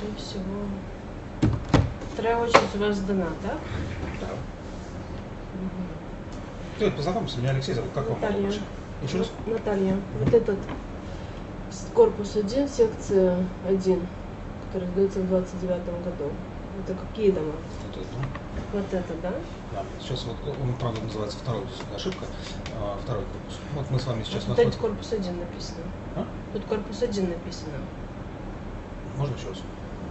скорее всего. Вторая очередь у вас сдана, да? Да. Привет, познакомься, меня Алексей зовут. Как вам Наталья. Еще раз? Наталья. Вот этот корпус 1, секция 1, который сдается в 29 году. Это какие дома? Вот это, да? Вот это, да? Да. Сейчас вот он, правда, называется второй, ошибка, второй корпус. Вот мы с вами сейчас Тут находимся. корпус 1 написано. А? Тут корпус 1 написано. Можно еще раз?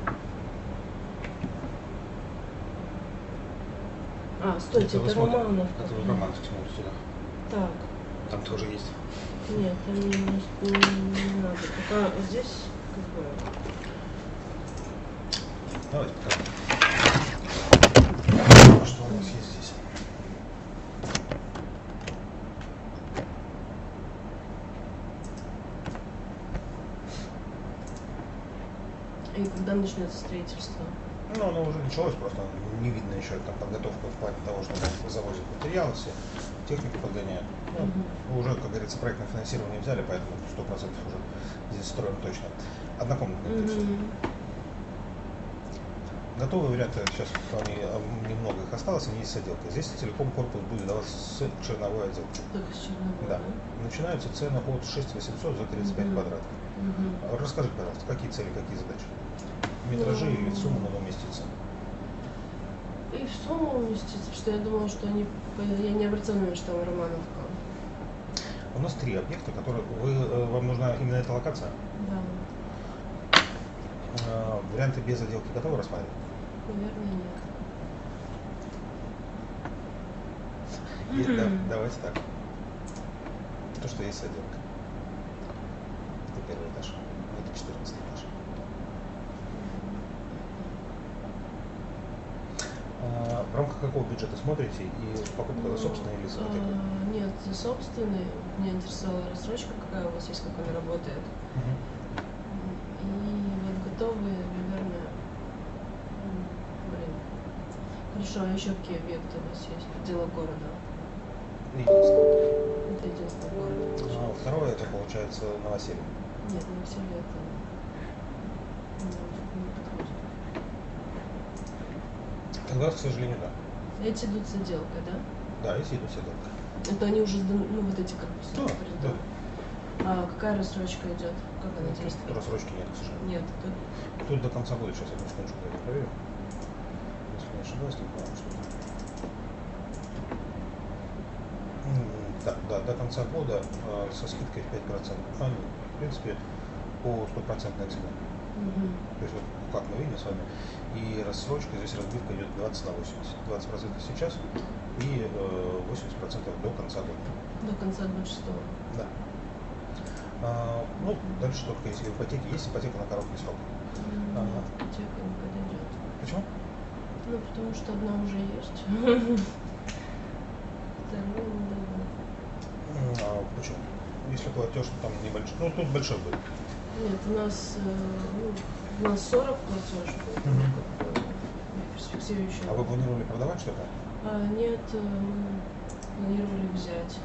Стойте, это Романовка. Это Романовка, смотрите, да. Так. Там тоже есть. Нет, там не надо. Пока здесь как бы... Давайте покажем. Что у нас есть здесь? И когда начнется строительство? Ну, оно уже началось, просто не видно еще там подготовка в плане того, что там завозят материалы, все технику подгоняют. Ну, уже, как говорится, проектное финансирование взяли, поэтому 100% уже здесь строим точно. Однокомнатный птицы. Готовые варианты, сейчас вполне немного их осталось, они есть с отделкой. Здесь целиком корпус будет даваться с черновой отделкой. Только с черновой, да. Начинаются цены от 6800 за 35 квадратов. Расскажите, пожалуйста, какие цели, какие задачи? Метражи или в сумму надо уместиться? И в сумму уместиться, потому что я думала, что они... Я не обратила внимания, что там Романовка. У нас 3 объекта, которые... Вам нужна именно эта локация? Да. Варианты без отделки готовы рассматривать? Наверное, нет. Давайте так. То, что есть отделка. Это первый этаж. Это 14 этаж. В рамках какого бюджета смотрите? И покупка собственная или с ипотекой? Нет, собственный. Меня интересовала рассрочка, какая у вас есть, как она работает. И вот готовые, наверное... Хорошо, а еще какие объекты у вас есть? Пределы города? Единственное. Это единственное в городе. Второе, это получается новоселье. Нет, новоселье это не подходит. Тогда, к сожалению, да. Эти идут с отделкой, да? Да, эти идут с отделкой. Это они уже сданы, ну вот эти корпусы. Да. А какая рассрочка идет? Как она действует? Тут рассрочки нет, к сожалению. Нет, Тут до конца года, сейчас одну секундочку я проверю. Если не ошибаюсь, то по-моему что-то. Да, до конца года со скидкой в 5%. В принципе, по 100% цене. То есть вот как мы видим с вами. И рассрочка, здесь разбивка идет 20 на 80. 20% сейчас и 80% до конца года. До конца 26-го. Да. Ну, дальше только если ипотеки, есть ипотека на короткий срок. Ипотека не подойдет. Почему? Ну, потому что одна уже есть. Вторую не дадут. Почему? Если платеж там небольшой, ну тут большой будет. Нет, у нас 40 платеж будет. Перспективище. А вы планировали продавать что-то? Нет, мы планировали взять.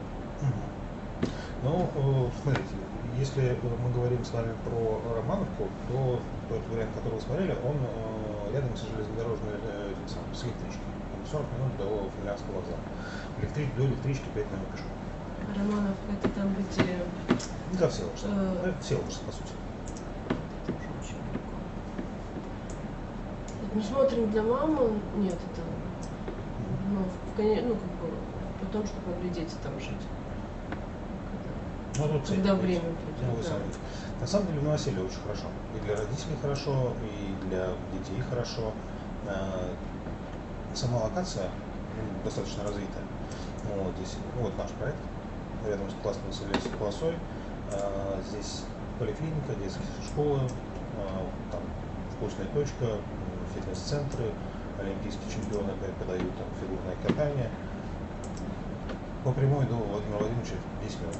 Ну, смотрите, если мы говорим с вами про Романовку, то тот вариант, который вы смотрели, он рядом с железнодорожной с электричкой. 40 минут до Финляндского вокзала. До электрички 5 минут пешком. Романовка это там, где... Да, Всеволожск. Всеволожск, по сути. Мы смотрим для мамы, нет, это, как бы, потом, чтобы могли дети там жить. Когда время придет. На самом деле в новоселье очень хорошо. И для родителей хорошо, и для детей хорошо. Сама локация достаточно развитая. Вот здесь вот наш проект, рядом с классной полосой. Здесь поликлиника, детские школы, там вкусная точка, фитнес-центры, олимпийские чемпионы опять подают там фигурное катание. По прямой до Владимира Владимировича 10 минут.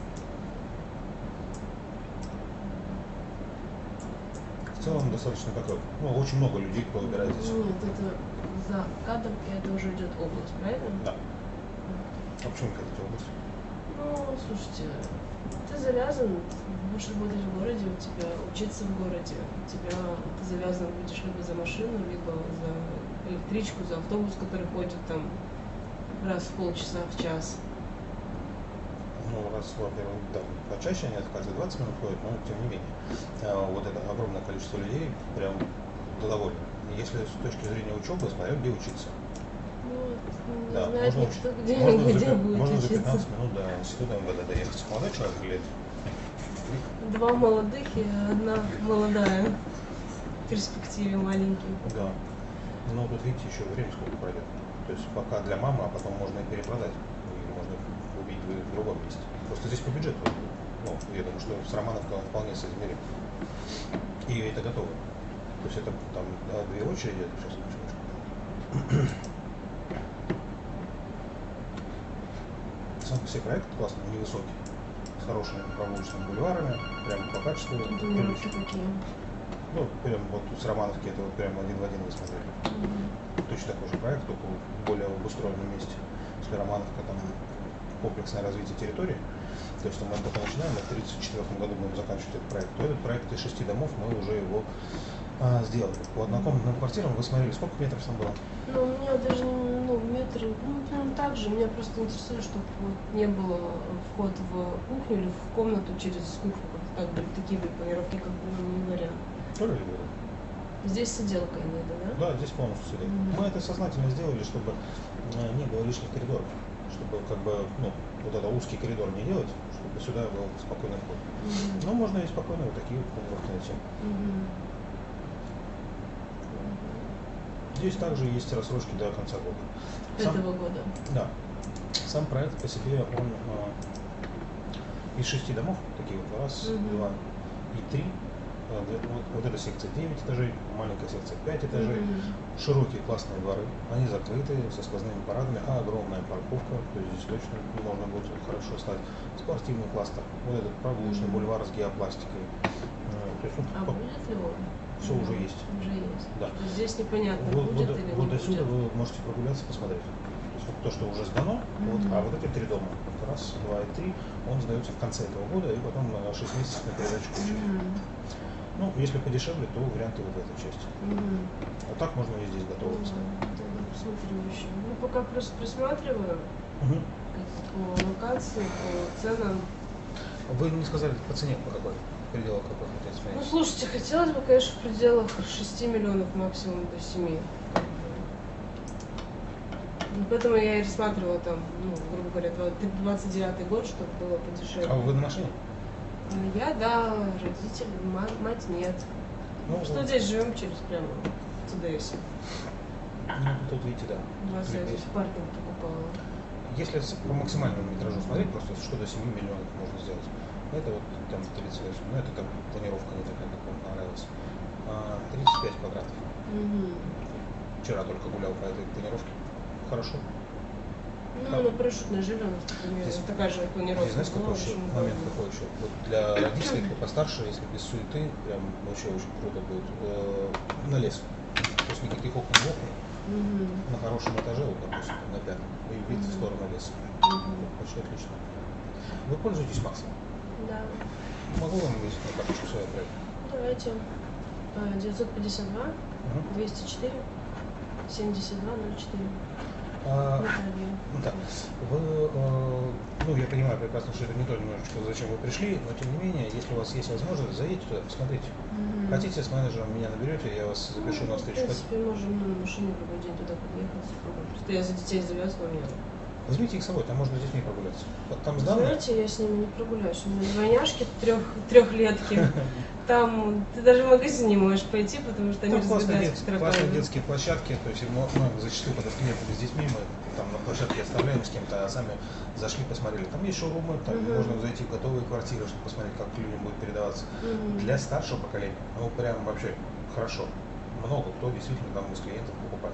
В целом достаточно такой, очень много людей, кто выбирает здесь. Нет, это за кадром, и это уже идет область, правильно? Да. А почему хотите область? Ну, слушайте, ты завязан, будешь работать в городе, у тебя учиться в городе, у тебя ты завязан будешь либо за машину, либо за электричку, за автобус, который ходит там раз в полчаса, в час. Ну, раз, во-первых, да, почаще они каждые 20 минут ходят, но тем не менее. Вот это огромное количество людей прям довольны. Если с точки зрения учебы, смотря где учиться. Ну, не Да, знает можно, никто, где, можно, где будет можно за учиться. 15 минут до института МВД доехать. Молодой человек или Два молодых и одна молодая в перспективе маленький. да. Но тут, видите, еще время сколько пройдет. То есть пока для мамы, а потом можно и перепродать. И можно убить в другом месте. Просто здесь по бюджету. Ну, я думаю, что с Романовкой он вполне соизмерим. И это готово. То есть это там две очереди, это сейчас секундочку. Сам по себе проект классный, невысокий, с хорошими прогулочными бульварами, прям по качеству. Планировки какие? Ну, прям вот с Романовки это вот прям один в один вы смотрели. Точно такой же проект, только в более обустроенном месте. Если Романовка там комплексное развитие территории, то есть мы только начинаем, а в 1934 году будем заканчивать этот проект, то этот проект из 6 домов мы уже его сделали. По однокомнатным квартирам вы смотрели, сколько метров там было? Ну, у меня даже метр, прям так же. Меня просто интересует, чтобы вот не было вход в кухню или в комнату через кухню. Так были такие были планировки, как не вариант. Тоже ли было? Здесь с отделкой надо, да? Да, здесь полностью сидели. Мы это сознательно сделали, чтобы не было лишних коридоров. Чтобы как бы, ну, вот это узкий коридор не делать, чтобы сюда был спокойный вход. Но можно и спокойно вот такие вот планировки найти. Здесь также есть рассрочки до конца года. Этого года. Да. Сам проект по себе, он из 6 домов, такие вот, раз, два и три. Вот эта секция 9 этажей, маленькая секция 5 этажей, широкие классные дворы, они закрыты, со сквозными парадами, огромная парковка, то есть здесь точно можно будет хорошо стать. Спортивный кластер, вот этот прогулочный бульвар с геопластикой. То есть, А будет ли он? все уже есть. Уже есть. Да. Здесь непонятно, Вот будет или не до будет. сюда вы можете прогуляться, посмотреть. То есть вот то, что уже сдано, вот, а вот эти 3 дома, вот раз, два и 3, он сдается в конце этого года и потом на 6 месяцев на передачу получить. Ну, если подешевле, то варианты вот в этой части. А так можно и здесь готово посмотреть. Посмотрим еще. Ну, пока просто присматриваю по локации, по ценам. Вы не сказали по цене по какой? В пределах какой хотите смотреть? Ну, слушайте, хотелось бы, конечно, в пределах 6 миллионов, максимум до 7. Поэтому я и рассматривала там, ну, грубо говоря, 29-й год, чтобы было подешевле. А вы на машине? Я, да, родители, мать нет. Ну, Что вот. здесь живем через прямо ТДС. Ну, тут видите, да. 29 паркинг покупала. Если по максимальному метражу смотреть, просто что до 7 миллионов можно сделать. Это вот там 38, ну это там планировка не такая, как вам понравилась. 35 квадратов. Вчера только гулял по этой планировке. Хорошо. Ну, на парашютной жили, у нас такая же планировка. Здесь, знаете, какой еще момент такой еще? Вот для родителей, кто постарше, если без суеты, прям вообще очень круто будет. На лес. То есть никаких окон в окна. На хорошем этаже, вот, допустим, на 5, и вид в сторону леса. Почти отлично. Вы пользуетесь Максом? Да. Могу вам вывесить на карточку свой проект? Давайте. 952 204 7204. Да. Вы, ну, я понимаю прекрасно, что это не то немножечко, зачем вы пришли, но тем не менее, если у вас есть возможность, заедьте туда, посмотрите. Хотите, с менеджером меня наберете, я вас запишу на встречу. В принципе, можем на машине в любой день туда подъехать. Просто я за детей завязана, у меня. Возьмите их с собой, там можно с детьми прогуляться. Там сдано. Знаете, я с ними не прогуляюсь. У меня двойняшки трехлетки. Там ты даже в магазин не можешь пойти, потому что они разбегаются к тараканам. Классные детские площадки, то есть мы зачастую, когда с клиентами, с детьми, мы там на площадке оставляем с кем-то, а сами зашли, посмотрели. Там есть шоурумы, там можно зайти в готовые квартиры, чтобы посмотреть, как людям будет передаваться. Для старшего поколения, ну прям вообще хорошо. Много кто действительно там из клиентов покупает.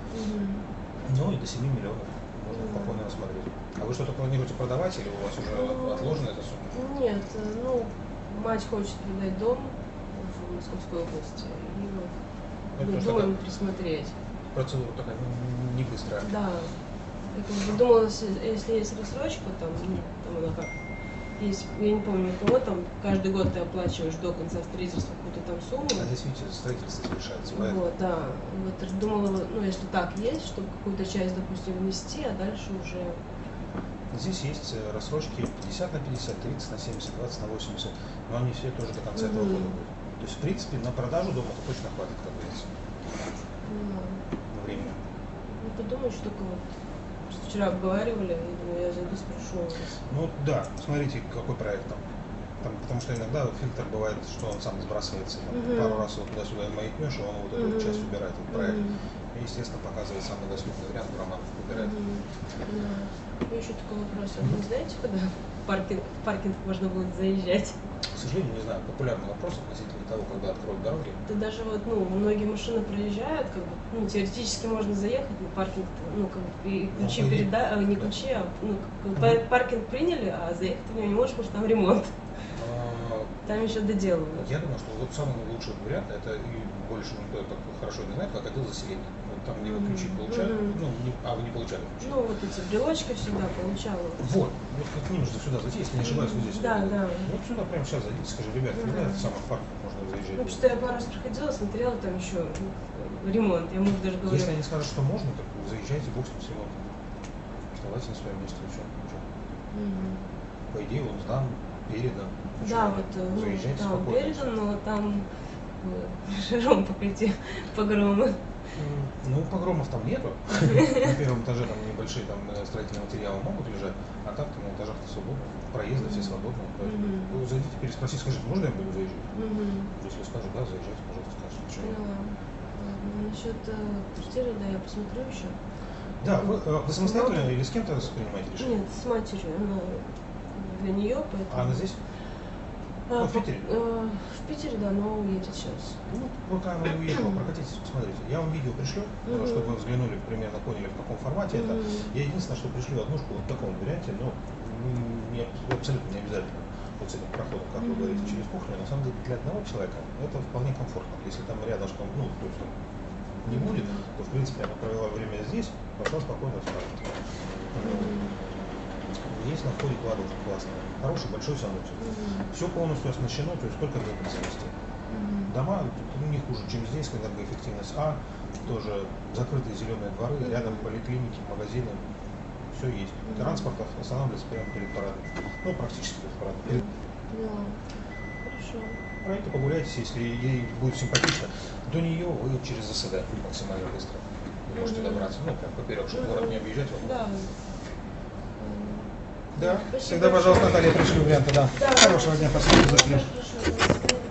Ну и до 7 миллионов. Можно спокойно рассмотреть. А вы что-то планируете продавать или у вас уже отложена эта сумма? Нет, ну, мать хочет продать дом в Московской области. И вот думаем присмотреть. Процедура такая не быстрая. Да. Я как бы думала, если есть рассрочка, там, ну, там она как, есть, я не помню, у кого там каждый год ты оплачиваешь до конца строительства какую-то там сумму. А здесь, видите, строительство решается, поэтому. Вот, да. Вот я думала, ну, если так есть, чтобы какую-то часть, допустим, внести, а дальше уже. Здесь есть рассрочки 50 на 50, 30 на 70, 20 на 80, но они все тоже до конца этого года будут. То есть, в принципе, на продажу дома точно хватит, как говорится, времени. Ну, подумаю, что только вот просто вчера обговаривали, и думаю, я зайду, спрошу у вас. Ну да, смотрите, какой проект там. Потому что иногда фильтр бывает, что он сам сбрасывается, пару раз его туда-сюда маякнешь, и он вот эту часть убирает, этот проект. И, естественно, показывает самый доступный вариант, в роман выбирает. И еще такой вопрос. А вы не знаете, когда в паркинг можно будет заезжать? К сожалению, не знаю, популярный вопрос относительно того, когда откроют дороги. Да даже вот, ну, многие машины проезжают, как бы, ну, теоретически можно заехать на паркинг, ну, как бы, и ключи не ключи, а, ну, как бы, паркинг приняли, а заехать в него не можешь, потому что там ремонт. Там еще доделывают. Я думаю, что вот самый лучший вариант, это и больше никто так хорошо не знает, как отдел заселения. Вот там, где вы ключи получали, ну, а вы не получали ключи. Ну, вот эти брелочки всегда получала. Вот к ним же сюда зайти, если не ошибаюсь, вот здесь. Да, да. Вот сюда прямо сейчас зайдите, скажи, ребят, когда это самый паркинг можно заезжать? Ну, что я пару раз проходила, смотрела, там еще ремонт. Я мужу даже говорю. Если они скажут, что можно, так заезжайте, бог с ним. Оставайтесь на своем месте, еще. По идее, он сдан, передан. Да, вот заезжайте там спокойно. передан, но там шаром покрытие погромы. Ну, погромов там нету. На первом этаже там небольшие там строительные материалы могут лежать, а так там на этажах-то свободно. Проезды все свободные. Вы зайдите, переспросите, скажите, можно я буду заезжать? Если скажут, да, заезжайте, пожалуйста, скажите, почему. Ладно, насчет квартиры, да, я посмотрю еще. Да, вы самостоятельно или с кем-то принимаете решение? Нет, с матерью, она для нее, поэтому. А она здесь? В Питере? В Питере, да, но уедет сейчас. Ну, пока она не уехала, прокатитесь, посмотрите. Я вам видео пришлю, чтобы вы взглянули, примерно поняли, в каком формате это. Я единственное, что пришлю однушку вот в таком варианте, но абсолютно не обязательно вот с этим проходом, как вы говорите, через кухню. На самом деле, для одного человека это вполне комфортно. Если там рядышком, ну, то есть там не будет, то, в принципе, она провела время здесь, пошла спокойно спать. Есть на входе кладовка классная, хороший большой санузел. Все полностью оснащено, то есть только для потребности. Дома не хуже, чем здесь, энергоэффективность А, тоже закрытые зеленые дворы, рядом поликлиники, магазины, все есть. Транспорт останавливается прямо перед парадом. Ну, практически перед парадом. Хорошо. Пройдите, погуляйтесь, если ей будет симпатично. До нее вы через ЗСД максимально быстро можете добраться. Ну, прям поперек, чтобы город не объезжать. Да. Да, Спасибо всегда, пожалуйста, Наталья, пришли варианты, да. Хорошего дня, спасибо, зашли. Хорошо.